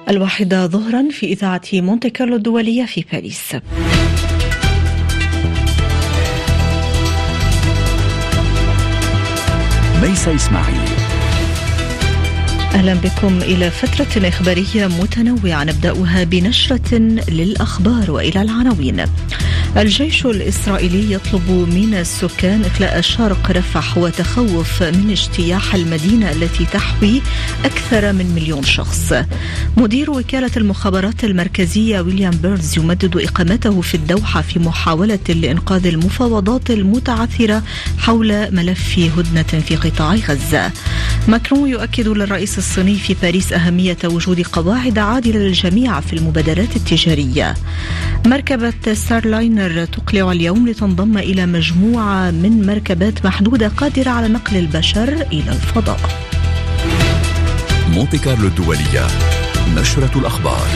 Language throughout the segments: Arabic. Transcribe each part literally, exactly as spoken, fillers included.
الواحدة ظهرا في إذاعة مونتي كارلو الدولية في باريس. ميسا إسماعيل. أهلا بكم إلى فترة إخبارية متنوعة نبدأها بنشرة للأخبار وإلى العناوين. الجيش الإسرائيلي يطلب من السكان إخلاء شرق رفح وتخوف من اجتياح المدينة التي تحوي أكثر من مليون شخص. مدير وكالة المخابرات المركزية ويليام بيرنز يمدد إقامته في الدوحة في محاولة لإنقاذ المفاوضات المتعثرة حول ملف هدنة في قطاع غزة. ماكرون يؤكد للرئيس الصيني في باريس أهمية وجود قواعد عادلة للجميع في المبادلات التجارية. مركبة ستارلاينر تقلع اليوم لتنضم إلى مجموعة من مركبات محدودة قادرة على نقل البشر إلى الفضاء. مونتي كارلو الدولية، نشرة الأخبار.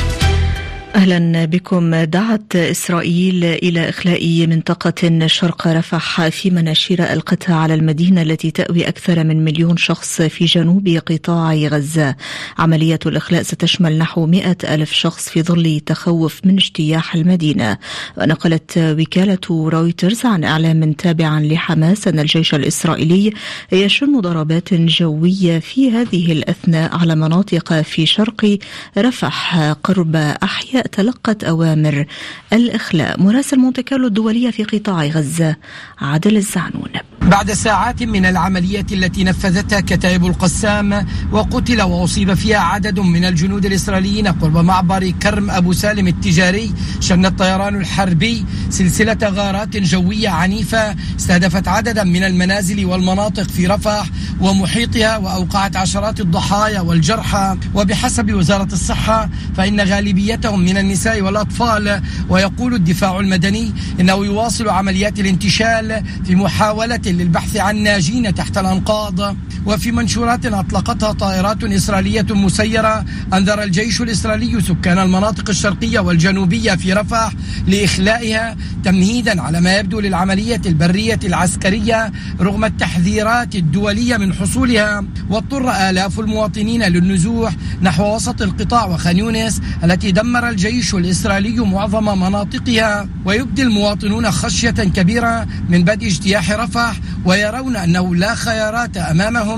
أهلا بكم. دعت إسرائيل إلى إخلاء منطقة شرق رفح في مناشير القطاع على المدينة التي تأوي أكثر من مليون شخص في جنوب قطاع غزة. عملية الإخلاء ستشمل نحو مئة ألف شخص في ظل تخوف من اجتياح المدينة. ونقلت وكالة رويترز عن إعلام تابع لحماس أن الجيش الإسرائيلي يشن ضربات جوية في هذه الأثناء على مناطق في شرق رفح قرب أحياء تلقت أوامر الإخلاء. مراسل مونتي كارلو الدولية في قطاع غزة عادل الزعنون. بعد ساعات من العملية التي نفذتها كتائب القسام وقتل وأصيب فيها عدد من الجنود الإسرائيليين قرب معبر كرم أبو سالم التجاري، شن الطيران الحربي سلسلة غارات جوية عنيفة استهدفت عددا من المنازل والمناطق في رفح ومحيطها وأوقعت عشرات الضحايا والجرحى. وبحسب وزارة الصحة فإن غالبيتهم من النساء والأطفال. ويقول الدفاع المدني إنه يواصل عمليات الانتشال في محاولة للبحث عن ناجين تحت الأنقاض. وفي منشورات أطلقتها طائرات إسرائيلية مسيرة أنذر الجيش الإسرائيلي سكان المناطق الشرقية والجنوبية في رفح لإخلائها تمهيدا على ما يبدو للعملية البرية العسكرية رغم التحذيرات الدولية من حصولها. واضطر آلاف المواطنين للنزوح نحو وسط القطاع وخان يونس التي دمر الجيش الإسرائيلي معظم مناطقها. ويبدي المواطنون خشية كبيرة من بدء اجتياح رفح ويرون أنه لا خيارات أمامهم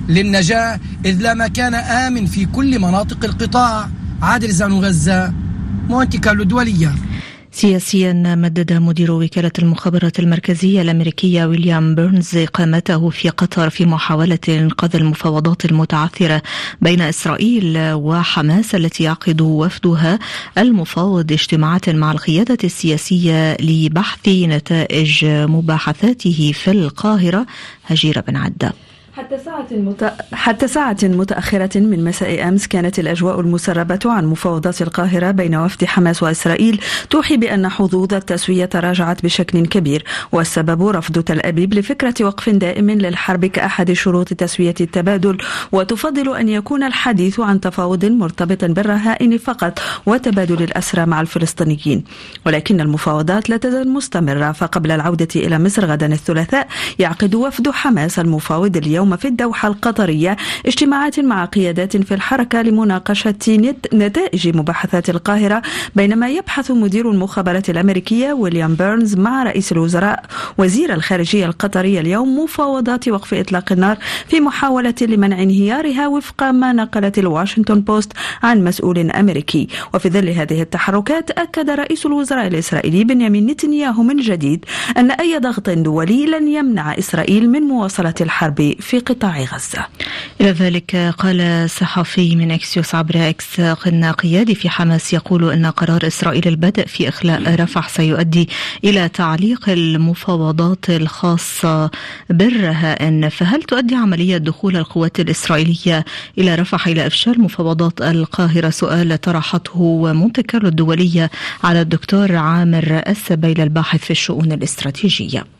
للنجاة إذ لا مكان آمن في كل مناطق القطاع. عادل زانو، غزة، مونتي كارلو الدولية. سياسيا، مدد مدير وكالة المخابرات المركزية الأمريكية ويليام بيرنز إقامته في قطر في محاولة إنقاذ المفاوضات المتعثرة بين إسرائيل وحماس التي يعقد وفدها المفاوض اجتماعات مع القيادة السياسية لبحث نتائج مباحثاته في القاهرة. هجيرة بن عدة. حتى ساعة, مت... حتى ساعة متأخرة من مساء أمس كانت الأجواء المسربة عن مفاوضات القاهرة بين وفد حماس وإسرائيل توحي بأن حظوظ التسوية تراجعت بشكل كبير، والسبب رفض تل أبيب لفكرة وقف دائم للحرب كأحد شروط تسوية التبادل، وتفضل أن يكون الحديث عن تفاوض مرتبط بالرهائن فقط وتبادل الأسرى مع الفلسطينيين. ولكن المفاوضات لا تزال مستمرة، فقبل العودة إلى مصر غدا الثلاثاء يعقد وفد حماس المفاوض اليوم في الدوحة القطرية اجتماعات مع قيادات في الحركة لمناقشة نتائج مباحثات القاهرة، بينما يبحث مدير المخابرات الأمريكية ويليام بيرنز مع رئيس الوزراء وزير الخارجية القطرية اليوم مفاوضات وقف إطلاق النار في محاولة لمنع انهيارها وفق ما نقلت الواشنطن بوست عن مسؤول أمريكي. وفي ظل هذه التحركات أكد رئيس الوزراء الإسرائيلي بنيامين نتنياهو من جديد أن أي ضغط دولي لن يمنع إسرائيل من مواصلة الحرب في قطاع غزة. إلى ذلك قال صحفي من إكسيوس عبر إكس أن قيادي في حماس يقول أن قرار إسرائيل البدء في إخلاء رفح سيؤدي إلى تعليق المفاوضات الخاصة بالرهائن. فهل تؤدي عملية دخول القوات الإسرائيلية إلى رفح إلى إفشال مفاوضات القاهرة؟ سؤال طرحته مونتي كارلو الدولية على الدكتور عامر السبيل الباحث في الشؤون الاستراتيجية.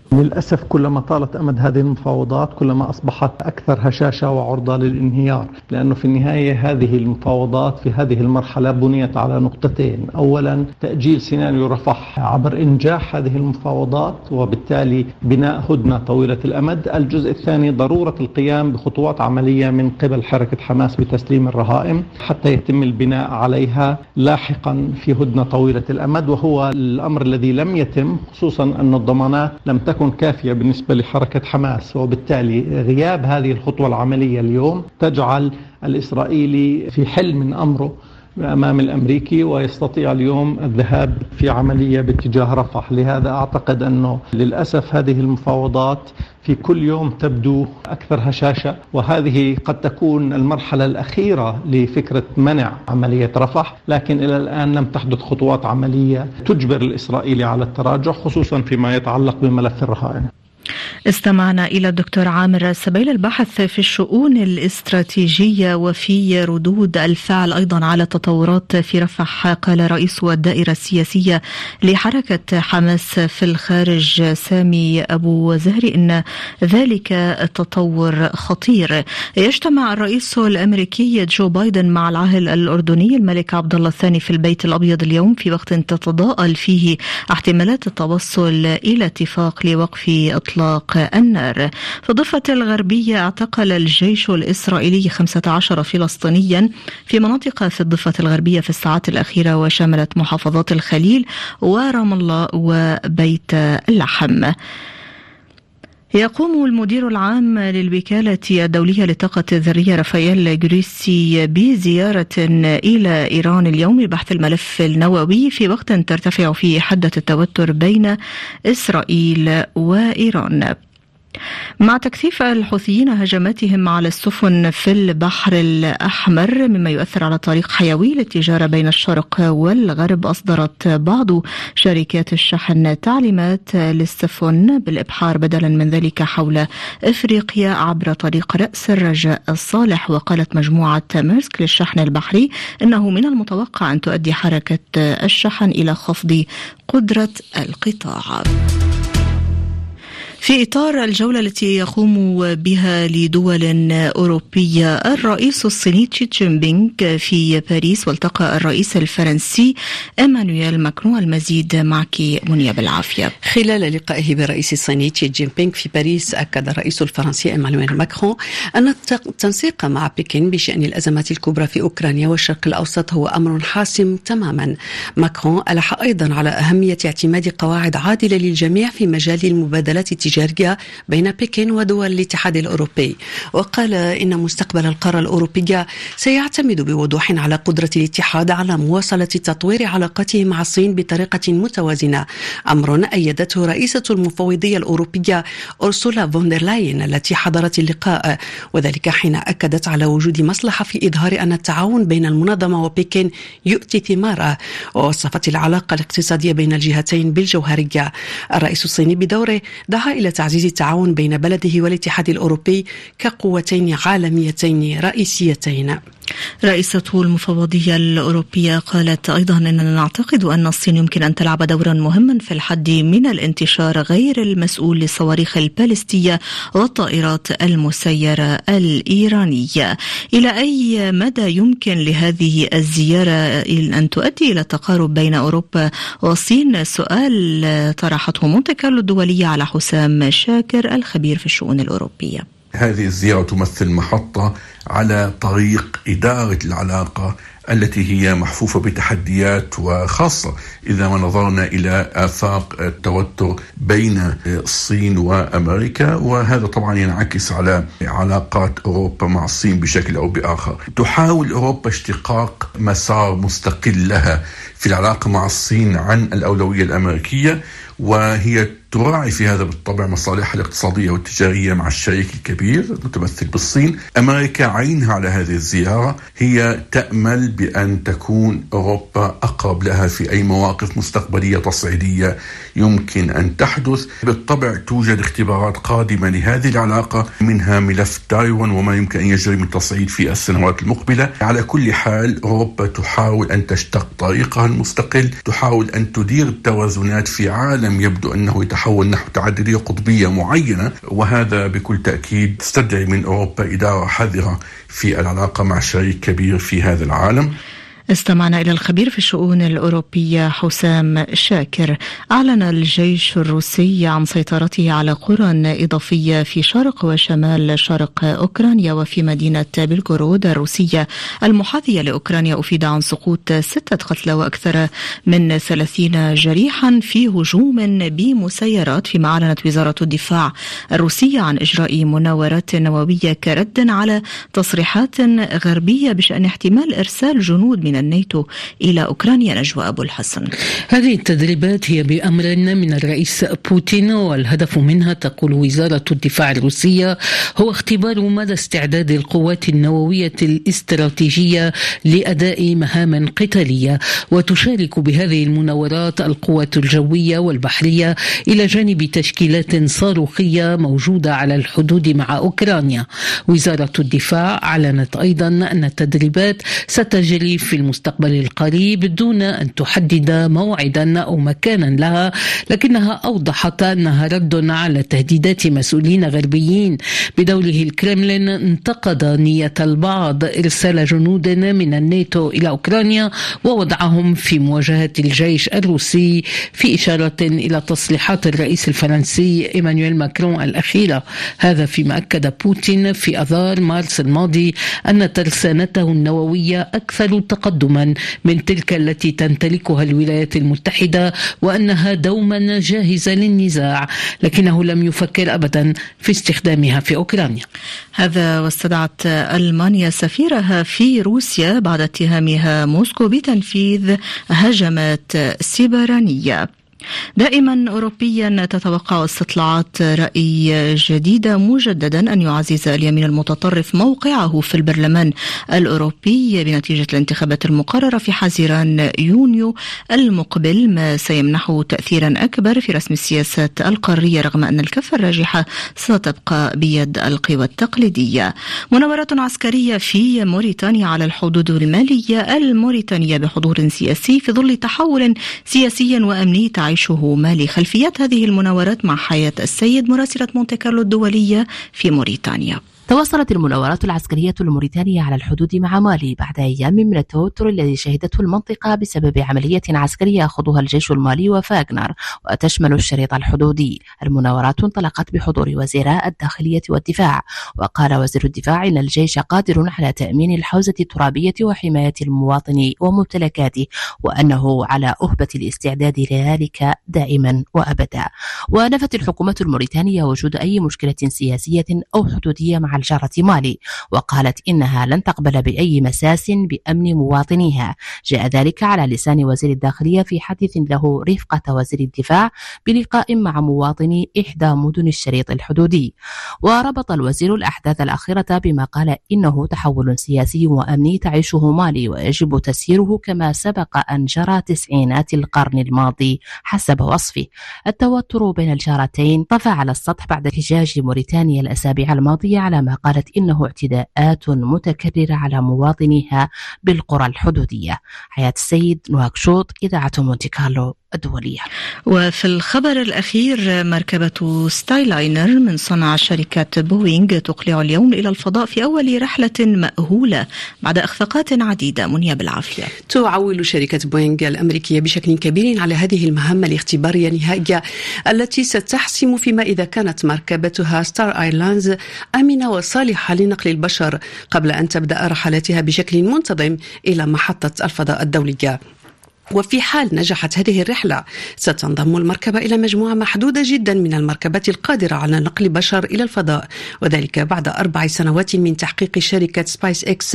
للأسف كلما طالت أمد هذه المفاوضات كلما أصبحت أكثر هشاشة وعرضة للانهيار، لأنه في النهاية هذه المفاوضات في هذه المرحلة بنيت على نقطتين: أولا تأجيل سيناريو رفح عبر إنجاح هذه المفاوضات وبالتالي بناء هدنة طويلة الأمد. الجزء الثاني ضرورة القيام بخطوات عملية من قبل حركة حماس بتسليم الرهائن حتى يتم البناء عليها لاحقا في هدنة طويلة الأمد، وهو الأمر الذي لم يتم، خصوصا أن الضمانات لم تكن كافية بالنسبة لحركة حماس، وبالتالي غياب هذه الخطوة العملية اليوم تجعل الإسرائيلي في حل من أمره أمام الأمريكي ويستطيع اليوم الذهاب في عملية باتجاه رفح. لهذا أعتقد أنه للأسف هذه المفاوضات في كل يوم تبدو أكثر هشاشة، وهذه قد تكون المرحلة الأخيرة لفكرة منع عملية رفح، لكن إلى الآن لم تحدث خطوات عملية تجبر الإسرائيلي على التراجع، خصوصا فيما يتعلق بملف الرهائن. استمعنا إلى الدكتور عامر السبيل، الباحث في الشؤون الاستراتيجية وفي ردود الفعل أيضا على التطورات في رفح. قال رئيس الدائرة السياسية لحركة حماس في الخارج سامي أبو زهري إن ذلك تطور خطير. يجتمع الرئيس الأمريكي جو بايدن مع العاهل الأردني الملك عبد الله الثاني في البيت الأبيض اليوم في وقت تتضاءل فيه احتمالات التوصل إلى اتفاق لوقف إطلاق النار. في الضفة الغربية اعتقل الجيش الإسرائيلي خمسة عشر فلسطينيا في مناطق في الضفة الغربية في الساعات الأخيرة، وشملت محافظات الخليل ورام الله وبيت اللحم. يقوم المدير العام للوكالة الدولية للطاقة الذرية رافائيل جريسي بزيارة إلى إيران اليوم لبحث الملف النووي في وقت ترتفع فيه حدة التوتر بين إسرائيل وإيران. مع تكثيف الحوثيين هجماتهم على السفن في البحر الأحمر مما يؤثر على طريق حيوي للتجارة بين الشرق والغرب، أصدرت بعض شركات الشحن تعليمات للسفن بالإبحار بدلا من ذلك حول إفريقيا عبر طريق رأس الرجاء الصالح. وقالت مجموعة ميرسك للشحن البحري إنه من المتوقع أن تؤدي حركة الشحن إلى خفض قدرة القطاع. في إطار الجولة التي يقوم بها لدول أوروبية، الرئيس الصيني شي جين بينغ في باريس، والتقى الرئيس الفرنسي إيمانويل ماكرون. المزيد معك منيا بالعافية. خلال لقائه بالرئيس الصيني شي جين بينغ في باريس، أكد الرئيس الفرنسي إيمانويل ماكرون أن التنسيق مع بكين بشأن الأزمات الكبرى في أوكرانيا والشرق الأوسط هو أمر حاسم تماما. ماكرون ألح أيضا على أهمية اعتماد قواعد عادلة للجميع في مجال المبادلات التجارية بين بكين ودول الاتحاد الأوروبي، وقال إن مستقبل القارة الأوروبية سيعتمد بوضوح على قدرة الاتحاد على مواصلة تطوير علاقاته مع الصين بطريقة متوازنة، أمر أيدته رئيسة المفوضية الأوروبية أورسولا فوندر لاين التي حضرت اللقاء، وذلك حين أكدت على وجود مصلحة في إظهار أن التعاون بين المنظمة وبكين يؤتي ثماره، ووصفت العلاقة الاقتصادية بين الجهتين بالجوهرية. الرئيس الصيني بدوره دعا إلى تعزيز التعاون بين بلده والاتحاد الأوروبي كقوتين عالميتين رئيسيتين. رئيسة المفوضية الأوروبية قالت أيضا أننا نعتقد أن الصين يمكن أن تلعب دورا مهما في الحد من الانتشار غير المسؤول للصواريخ البالستية والطائرات المسيرة الإيرانية. إلى أي مدى يمكن لهذه الزيارة أن تؤدي إلى تقارب بين أوروبا والصين؟ سؤال طرحته مونتي كارلو الدولية على حسام شاكر الخبير في الشؤون الأوروبية. هذه الزيارة تمثل محطة على طريق إدارة العلاقة التي هي محفوفة بتحديات، وخاصة إذا ما نظرنا إلى آفاق التوتر بين الصين وأمريكا، وهذا طبعا ينعكس على علاقات أوروبا مع الصين بشكل أو بآخر. تحاول أوروبا اشتقاق مسار مستقل لها في العلاقة مع الصين عن الأولوية الأمريكية، وهي تراعي في هذا بالطبع مصالحها الاقتصادية والتجارية مع الشريك الكبير المتمثل بالصين. أمريكا عينها على هذه الزيارة، هي تأمل بأن تكون أوروبا أقرب لها في أي مواقف مستقبلية تصعيدية يمكن أن تحدث. بالطبع توجد اختبارات قادمة لهذه العلاقة، منها ملف تايوان وما يمكن أن يجري من تصعيد في السنوات المقبلة. على كل حال أوروبا تحاول أن تشتق طريقها المستقل، تحاول أن تدير التوازنات في عالم يبدو أنه يتحدث نتحول نحو تعددية قطبية معينة، وهذا بكل تأكيد تستدعي من أوروبا إدارة حذرة في العلاقة مع شريك كبير في هذا العالم. استمعنا إلى الخبير في الشؤون الأوروبية حسام شاكر. أعلن الجيش الروسي عن سيطرته على قرى إضافية في شرق وشمال شرق أوكرانيا وفي مدينة بلغورود الروسية المحاذية لأوكرانيا، أفيد عن سقوط ستة قتلى وأكثر من ثلاثين جريحا في هجوم بمسيرات، فيما أعلنت وزارة الدفاع الروسية عن إجراء مناورات نووية كرد على تصريحات غربية بشأن احتمال إرسال جنود من الناتو إلى أوكرانيا. نجوى أبو الحسن. هذه التدريبات هي بأمر من الرئيس بوتين، والهدف منها تقول وزارة الدفاع الروسية هو اختبار مدى استعداد القوات النووية الاستراتيجية لأداء مهام قتالية. وتشارك بهذه المناورات القوات الجوية والبحرية إلى جانب تشكيلات صاروخية موجودة على الحدود مع أوكرانيا. وزارة الدفاع أعلنت أيضا أن التدريبات ستجري في المستقبل القريب دون أن تحدد موعدا أو مكانا لها، لكنها أوضحت أنها رد على تهديدات مسؤولين غربيين. بدوره الكرملين انتقد نية البعض إرسال جنود من الناتو إلى أوكرانيا ووضعهم في مواجهة الجيش الروسي، في إشارة إلى تصريحات الرئيس الفرنسي إيمانويل ماكرون الأخيرة. هذا فيما أكد بوتين في أذار مارس الماضي أن ترسانته النووية أكثر تقدما من تلك التي تمتلكها الولايات المتحدة، وأنها دوما جاهزة للنزاع، لكنه لم يفكر أبدا في استخدامها في أوكرانيا. هذا واستدعت ألمانيا سفيرها في روسيا بعد اتهامها موسكو بتنفيذ هجمات سيبرانية. دائما أوروبيا تتوقع استطلاعات رأي جديدة مجددا أن يعزز اليمين المتطرف موقعه في البرلمان الأوروبي بنتيجة الانتخابات المقررة في حزيران يونيو المقبل، ما سيمنحه تأثيرا أكبر في رسم السياسات القارية، رغم أن الكفة الراجحة ستبقى بيد القوى التقليدية. مناورات عسكرية في موريتانيا على الحدود المالية الموريتانية بحضور سياسي في ظل تحول سياسي وأمني تعيشه مالي. خلفيات هذه المناورات مع حياة السيد، مراسلة مونتي كارلو الدولية في موريتانيا. تواصلت المناورات العسكرية الموريتانية على الحدود مع مالي بعد أيام من التوتر الذي شهدته المنطقة بسبب عملية عسكرية يخوضها الجيش المالي وفاغنر وتشمل الشريط الحدودي. المناورات انطلقت بحضور وزيراء الداخلية والدفاع، وقال وزير الدفاع إن الجيش قادر على تأمين الحوزة الترابية وحماية المواطن وممتلكاته، وأنه على أهبة الاستعداد لذلك دائما وأبدا. ونفت الحكومة الموريتانية وجود أي مشكلة سياسية أو حدودية مع الجارة مالي، وقالت إنها لن تقبل بأي مساس بأمن مواطنيها. جاء ذلك على لسان وزير الداخلية في حديث له رفقة وزير الدفاع بلقاء مع مواطني إحدى مدن الشريط الحدودي. وربط الوزير الأحداث الأخيرة بما قال إنه تحول سياسي وأمني تعيشه مالي ويجب تسييره كما سبق أن جرى تسعينات القرن الماضي حسب وصفه. التوتر بين الجارتين طفى على السطح بعد احتجاج موريتانيا الأسابيع الماضية على ما قالت إنه اعتداءات متكررة على مواطنيها بالقرى الحدودية. حياة السيد، نواكشوط، إذاعة مونتي كارلو الدولية. وفي الخبر الأخير، مركبة ستايلاينر من صنع شركة بوينغ تقلع اليوم إلى الفضاء في أول رحلة مأهولة بعد إخفاقات عديدة. منيا بالعافية. تعول شركة بوينغ الأمريكية بشكل كبير على هذه المهمة الاختبارية النهائية التي ستحسم فيما إذا كانت مركبتها ستار ايرلاينز آمنة وصالحة لنقل البشر قبل أن تبدأ رحلاتها بشكل منتظم إلى محطة الفضاء الدولية. وفي حال نجحت هذه الرحلة ستنضم المركبة إلى مجموعة محدودة جدا من المركبات القادرة على نقل بشر إلى الفضاء، وذلك بعد أربع سنوات من تحقيق شركة سبايس إكس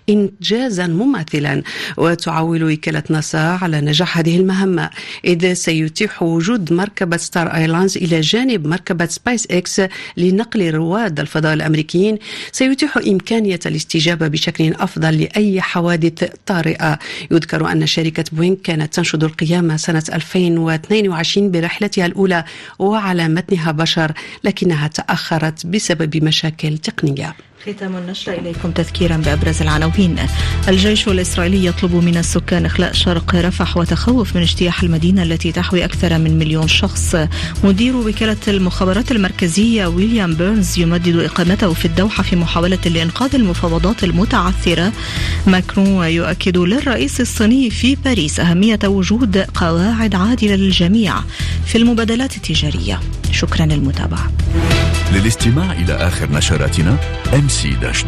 إنجازا مماثلا. وتعول وكالة ناسا على نجاح هذه المهمة، إذ سيتيح وجود مركبة ستار ايرلاينز إلى جانب مركبة سبايس إكس لنقل رواد الفضاء الأمريكيين، سيتيح إمكانية الاستجابة بشكل أفضل لأي حوادث طارئة. يذكر أن شركة بوينغ كانت تنشد القيام سنة ألفين واثنين وعشرين برحلتها الأولى وعلى متنها بشر، لكنها تأخرت بسبب مشاكل تقنية. ختام النشرة إليكم تذكيرا بأبرز العناوين. الجيش الإسرائيلي يطلب من السكان إخلاء شرق رفح وتخوف من اجتياح المدينة التي تحوي أكثر من مليون شخص. مدير وكالة المخابرات المركزية ويليام بيرنز يمدد إقامته في الدوحة في محاولة لإنقاذ المفاوضات المتعثرة. ماكرون يؤكد للرئيس الصيني في باريس أهمية وجود قواعد عادلة للجميع في المبادلات التجارية. شكرا للمتابعة. للاستماع إلى آخر نشراتنا إم سي